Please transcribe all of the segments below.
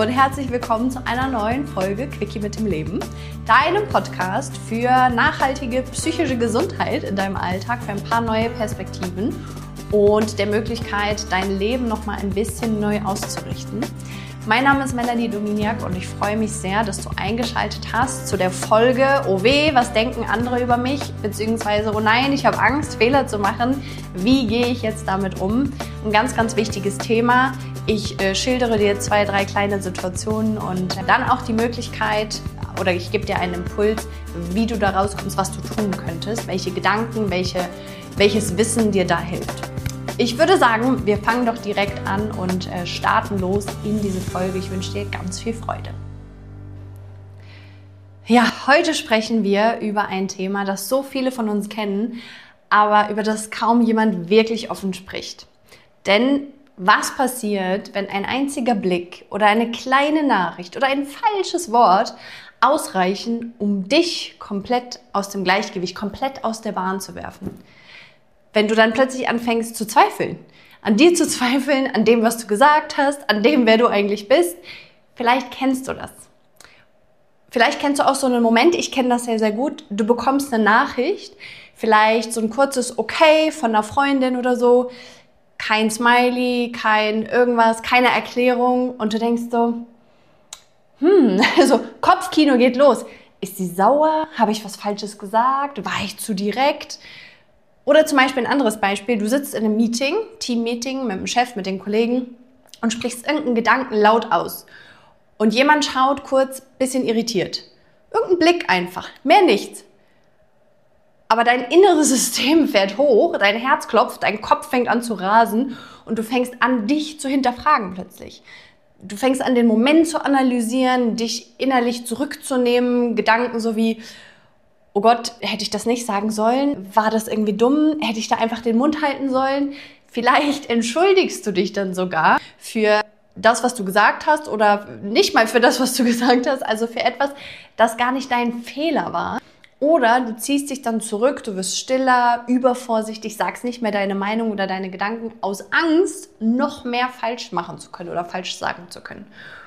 und herzlich willkommen zu einer neuen Folge Quickie mit dem Leben, deinem Podcast für nachhaltige psychische Gesundheit in deinem Alltag, für ein paar neue Perspektiven und der Möglichkeit, dein Leben nochmal ein bisschen neu auszurichten. Mein Name ist Melanie Dominiak und ich freue mich sehr, dass du eingeschaltet hast zu der Folge Oh weh, was denken andere über mich? Beziehungsweise Oh nein, ich habe Angst, Fehler zu machen. Wie gehe ich jetzt damit um? Ein ganz, ganz wichtiges Thema. Ich schildere dir 2, 3 kleine Situationen und dann auch die Möglichkeit oder ich gebe dir einen Impuls, wie du da rauskommst, was du tun könntest, welche Gedanken, welches Wissen dir da hilft. Ich würde sagen, wir fangen doch direkt an und starten los in diese Folge. Ich wünsche dir ganz viel Freude. Ja, heute sprechen wir über ein Thema, das so viele von uns kennen, aber über das kaum jemand wirklich offen spricht. Denn was passiert, wenn ein einziger Blick oder eine kleine Nachricht oder ein falsches Wort ausreichen, um dich komplett aus dem Gleichgewicht, komplett aus der Bahn zu werfen? Wenn du dann plötzlich anfängst zu zweifeln, an dir zu zweifeln, an dem, was du gesagt hast, an dem, wer du eigentlich bist, vielleicht kennst du das. Vielleicht kennst du auch so einen Moment, ich kenne das sehr, sehr gut, du bekommst eine Nachricht, vielleicht so ein kurzes Okay von einer Freundin oder so, kein Smiley, kein irgendwas, keine Erklärung und du denkst so, also Kopfkino geht los. Ist sie sauer? Habe ich was Falsches gesagt? War ich zu direkt? Oder zum Beispiel ein anderes Beispiel, du sitzt in einem Meeting, Teammeeting mit dem Chef, mit den Kollegen und sprichst irgendeinen Gedanken laut aus. Und jemand schaut kurz, bisschen irritiert. Irgendein Blick einfach, mehr nichts. Aber dein inneres System fährt hoch, dein Herz klopft, dein Kopf fängt an zu rasen und du fängst an, dich zu hinterfragen plötzlich. Du fängst an, den Moment zu analysieren, dich innerlich zurückzunehmen, Gedanken so wie, oh Gott, hätte ich das nicht sagen sollen? War das irgendwie dumm? Hätte ich da einfach den Mund halten sollen? Vielleicht entschuldigst du dich dann sogar für das, was du gesagt hast oder nicht mal für das, was du gesagt hast, also für etwas, das gar nicht dein Fehler war. Oder du ziehst dich dann zurück, du wirst stiller, übervorsichtig, sagst nicht mehr deine Meinung oder deine Gedanken aus Angst, noch mehr falsch machen zu können oder falsch sagen zu können.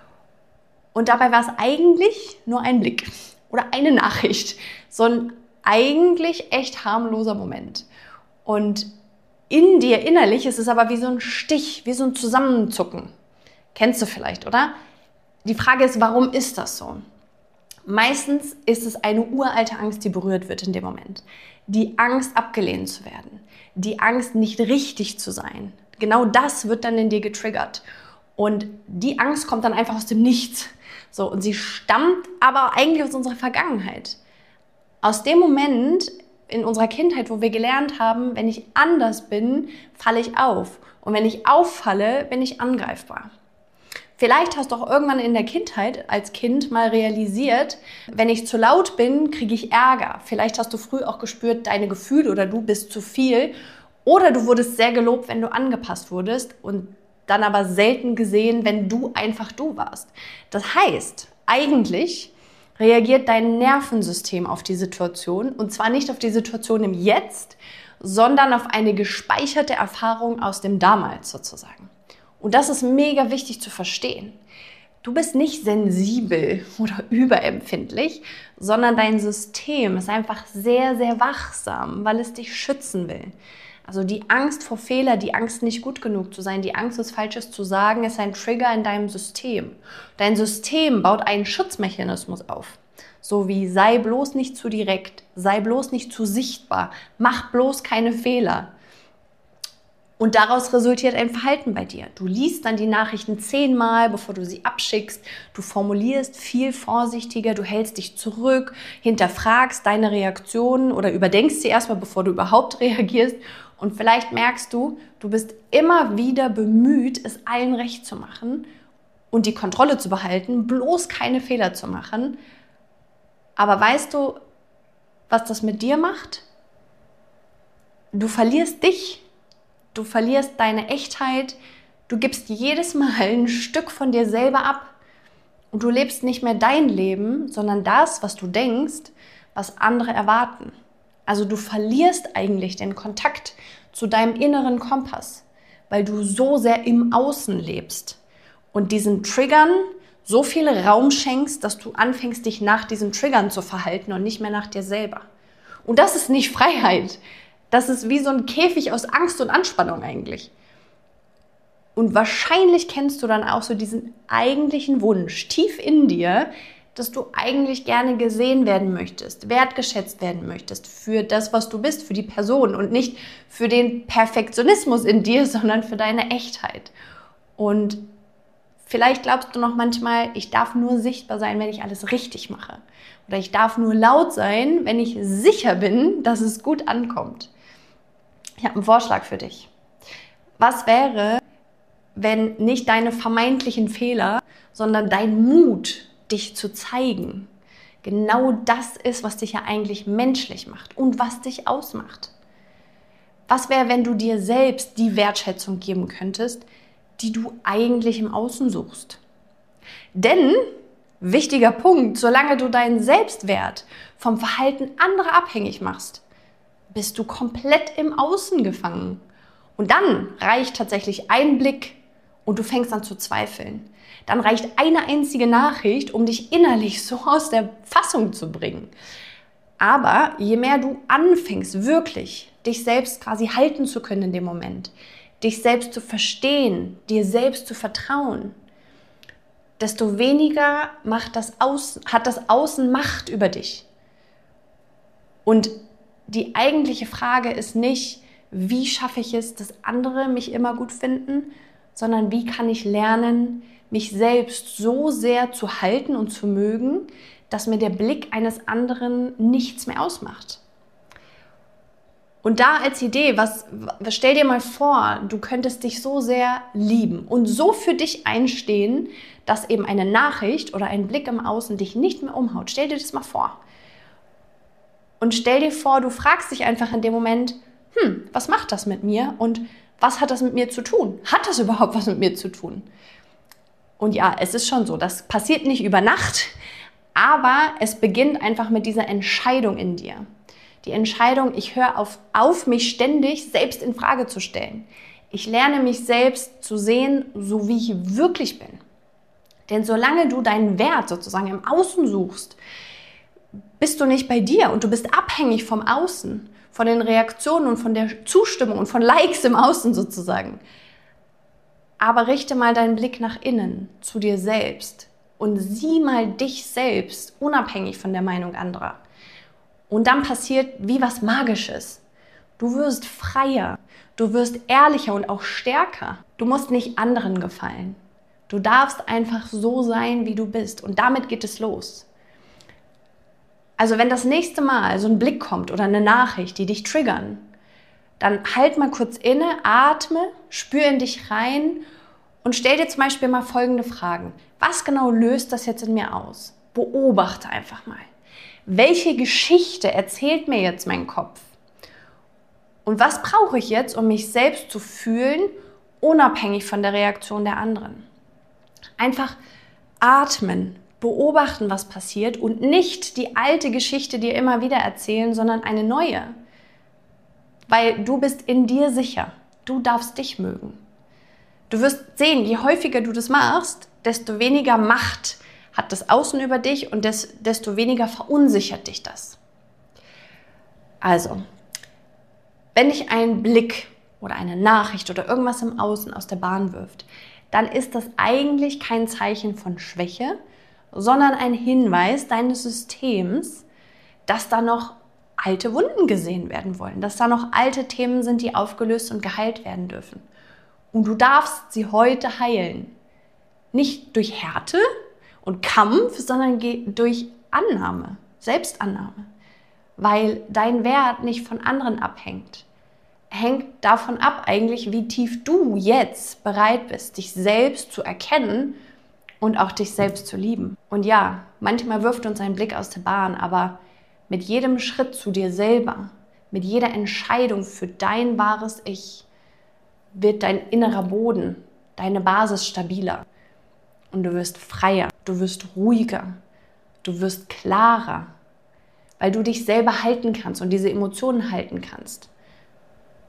Und dabei war es eigentlich nur ein Blick oder eine Nachricht. So ein eigentlich echt harmloser Moment. Und in dir innerlich ist es aber wie so ein Stich, wie so ein Zusammenzucken. Kennst du vielleicht, oder? Die Frage ist, warum ist das so? Meistens ist es eine uralte Angst, die berührt wird in dem Moment. Die Angst, abgelehnt zu werden. Die Angst, nicht richtig zu sein. Genau das wird dann in dir getriggert. Und die Angst kommt dann einfach aus dem Nichts. So, und sie stammt aber eigentlich aus unserer Vergangenheit. Aus dem Moment in unserer Kindheit, wo wir gelernt haben, wenn ich anders bin, falle ich auf. Und wenn ich auffalle, bin ich angreifbar. Vielleicht hast du auch irgendwann in der Kindheit als Kind mal realisiert, wenn ich zu laut bin, kriege ich Ärger. Vielleicht hast du früh auch gespürt, deine Gefühle oder du bist zu viel. Oder du wurdest sehr gelobt, wenn du angepasst wurdest und dann aber selten gesehen, wenn du einfach du warst. Das heißt, eigentlich reagiert dein Nervensystem auf die Situation und zwar nicht auf die Situation im Jetzt, sondern auf eine gespeicherte Erfahrung aus dem Damals sozusagen. Und das ist mega wichtig zu verstehen. Du bist nicht sensibel oder überempfindlich, sondern dein System ist einfach sehr, sehr wachsam, weil es dich schützen will. Also die Angst vor Fehler, die Angst nicht gut genug zu sein, die Angst, was Falsches zu sagen, ist ein Trigger in deinem System. Dein System baut einen Schutzmechanismus auf. So wie sei bloß nicht zu direkt, sei bloß nicht zu sichtbar, mach bloß keine Fehler. Und daraus resultiert ein Verhalten bei dir. Du liest dann die Nachrichten 10-mal, bevor du sie abschickst. Du formulierst viel vorsichtiger, du hältst dich zurück, hinterfragst deine Reaktionen oder überdenkst sie erstmal, bevor du überhaupt reagierst. Und vielleicht merkst du, du bist immer wieder bemüht, es allen recht zu machen und die Kontrolle zu behalten, bloß keine Fehler zu machen. Aber weißt du, was das mit dir macht? Du verlierst dich. Du verlierst deine Echtheit, du gibst jedes Mal ein Stück von dir selber ab und du lebst nicht mehr dein Leben, sondern das, was du denkst, was andere erwarten. Also du verlierst eigentlich den Kontakt zu deinem inneren Kompass, weil du so sehr im Außen lebst und diesen Triggern so viel Raum schenkst, dass du anfängst, dich nach diesen Triggern zu verhalten und nicht mehr nach dir selber. Und das ist nicht Freiheit. Das ist wie so ein Käfig aus Angst und Anspannung eigentlich. Und wahrscheinlich kennst du dann auch so diesen eigentlichen Wunsch tief in dir, dass du eigentlich gerne gesehen werden möchtest, wertgeschätzt werden möchtest für das, was du bist, für die Person und nicht für den Perfektionismus in dir, sondern für deine Echtheit. Und vielleicht glaubst du noch manchmal, ich darf nur sichtbar sein, wenn ich alles richtig mache. Oder ich darf nur laut sein, wenn ich sicher bin, dass es gut ankommt. Ich habe einen Vorschlag für dich. Was wäre, wenn nicht deine vermeintlichen Fehler, sondern dein Mut, dich zu zeigen, genau das ist, was dich ja eigentlich menschlich macht und was dich ausmacht? Was wäre, wenn du dir selbst die Wertschätzung geben könntest, die du eigentlich im Außen suchst? Denn, wichtiger Punkt, solange du deinen Selbstwert vom Verhalten anderer abhängig machst, bist du komplett im Außen gefangen. Und dann reicht tatsächlich ein Blick und du fängst an zu zweifeln. Dann reicht eine einzige Nachricht, um dich innerlich so aus der Fassung zu bringen. Aber je mehr du anfängst, wirklich dich selbst quasi halten zu können in dem Moment, dich selbst zu verstehen, dir selbst zu vertrauen, desto weniger hat das Außen Macht über dich. Und die eigentliche Frage ist nicht, wie schaffe ich es, dass andere mich immer gut finden, sondern wie kann ich lernen, mich selbst so sehr zu halten und zu mögen, dass mir der Blick eines anderen nichts mehr ausmacht. Und da als Idee, stell dir mal vor, du könntest dich so sehr lieben und so für dich einstehen, dass eben eine Nachricht oder ein Blick im Außen dich nicht mehr umhaut. Stell dir das mal vor. Und stell dir vor, du fragst dich einfach in dem Moment, was macht das mit mir und was hat das mit mir zu tun? Hat das überhaupt was mit mir zu tun? Und ja, es ist schon so, das passiert nicht über Nacht, aber es beginnt einfach mit dieser Entscheidung in dir. Die Entscheidung, ich höre auf mich ständig selbst in Frage zu stellen. Ich lerne mich selbst zu sehen, so wie ich wirklich bin. Denn solange du deinen Wert sozusagen im Außen suchst, bist du nicht bei dir und du bist abhängig vom Außen, von den Reaktionen und von der Zustimmung und von Likes im Außen sozusagen. Aber richte mal deinen Blick nach innen, zu dir selbst und sieh mal dich selbst, unabhängig von der Meinung anderer. Und dann passiert wie was Magisches. Du wirst freier, du wirst ehrlicher und auch stärker. Du musst nicht anderen gefallen. Du darfst einfach so sein, wie du bist. Und damit geht es los. Also wenn das nächste Mal so ein Blick kommt oder eine Nachricht, die dich triggern, dann halt mal kurz inne, atme, spür in dich rein und stell dir zum Beispiel mal folgende Fragen. Was genau löst das jetzt in mir aus? Beobachte einfach mal. Welche Geschichte erzählt mir jetzt mein Kopf? Und was brauche ich jetzt, um mich selbst zu fühlen, unabhängig von der Reaktion der anderen? Einfach atmen, beobachten, was passiert und nicht die alte Geschichte dir immer wieder erzählen, sondern eine neue. Weil du bist in dir sicher. Du darfst dich mögen. Du wirst sehen, je häufiger du das machst, desto weniger Macht hat das Außen über dich und desto weniger verunsichert dich das. Also, wenn dich ein Blick oder eine Nachricht oder irgendwas im Außen aus der Bahn wirft, dann ist das eigentlich kein Zeichen von Schwäche, sondern ein Hinweis deines Systems, dass da noch alte Wunden gesehen werden wollen, dass da noch alte Themen sind, die aufgelöst und geheilt werden dürfen. Und du darfst sie heute heilen. Nicht durch Härte und Kampf, sondern durch Annahme, Selbstannahme. Weil dein Wert nicht von anderen abhängt. Hängt davon ab eigentlich, wie tief du jetzt bereit bist, dich selbst zu erkennen und auch dich selbst zu lieben. Und ja, manchmal wirft uns ein Blick aus der Bahn, aber mit jedem Schritt zu dir selber, mit jeder Entscheidung für dein wahres Ich, wird dein innerer Boden, deine Basis stabiler. Und du wirst freier, du wirst ruhiger, du wirst klarer, weil du dich selber halten kannst und diese Emotionen halten kannst.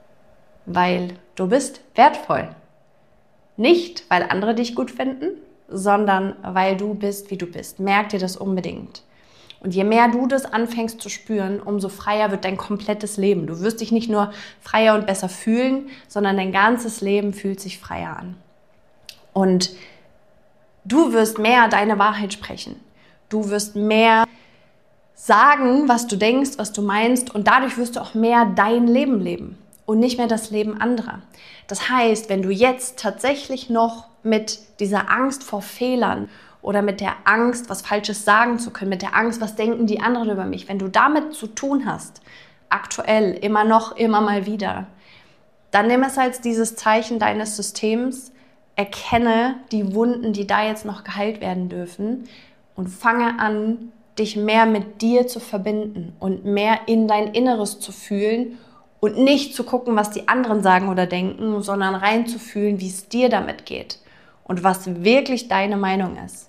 Weil du bist wertvoll. Nicht, weil andere dich gut finden, sondern weil du bist, wie du bist. Merk dir das unbedingt. Und je mehr du das anfängst zu spüren, umso freier wird dein komplettes Leben. Du wirst dich nicht nur freier und besser fühlen, sondern dein ganzes Leben fühlt sich freier an. Und du wirst mehr deine Wahrheit sprechen. Du wirst mehr sagen, was du denkst, was du meinst, und dadurch wirst du auch mehr dein Leben leben und nicht mehr das Leben anderer. Das heißt, wenn du jetzt tatsächlich noch mit dieser Angst vor Fehlern oder mit der Angst, was Falsches sagen zu können, mit der Angst, was denken die anderen über mich, wenn du damit zu tun hast, aktuell, immer noch, immer mal wieder, dann nimm es als dieses Zeichen deines Systems, erkenne die Wunden, die da jetzt noch geheilt werden dürfen, und fange an, dich mehr mit dir zu verbinden und mehr in dein Inneres zu fühlen und nicht zu gucken, was die anderen sagen oder denken, sondern reinzufühlen, wie es dir damit geht und was wirklich deine Meinung ist.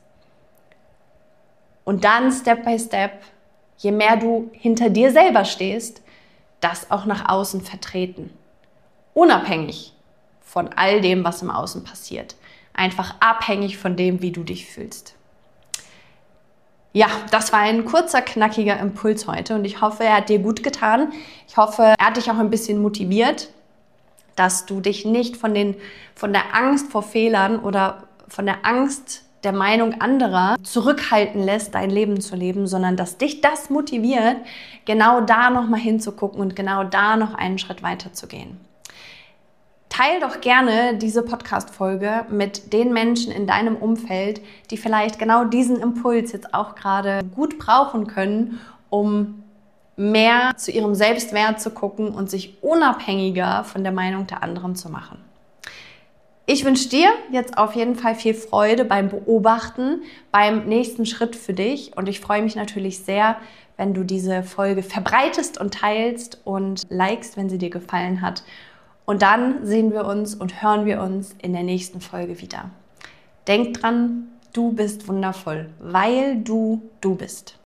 Und dann Step by Step, je mehr du hinter dir selber stehst, das auch nach außen vertreten. Unabhängig von all dem, was im Außen passiert. Einfach abhängig von dem, wie du dich fühlst. Ja, das war ein kurzer, knackiger Impuls heute und ich hoffe, er hat dir gut getan. Ich hoffe, er hat dich auch ein bisschen motiviert, dass du dich nicht von der Angst vor Fehlern oder von der Angst der Meinung anderer zurückhalten lässt, dein Leben zu leben, sondern dass dich das motiviert, genau da nochmal hinzugucken und genau da noch einen Schritt weiter zu gehen. Teil doch gerne diese Podcast-Folge mit den Menschen in deinem Umfeld, die vielleicht genau diesen Impuls jetzt auch gerade gut brauchen können, um mehr zu ihrem Selbstwert zu gucken und sich unabhängiger von der Meinung der anderen zu machen. Ich wünsche dir jetzt auf jeden Fall viel Freude beim Beobachten, beim nächsten Schritt für dich, und ich freue mich natürlich sehr, wenn du diese Folge verbreitest und teilst und likest, wenn sie dir gefallen hat. Und dann sehen wir uns und hören wir uns in der nächsten Folge wieder. Denk dran, du bist wundervoll, weil du bist.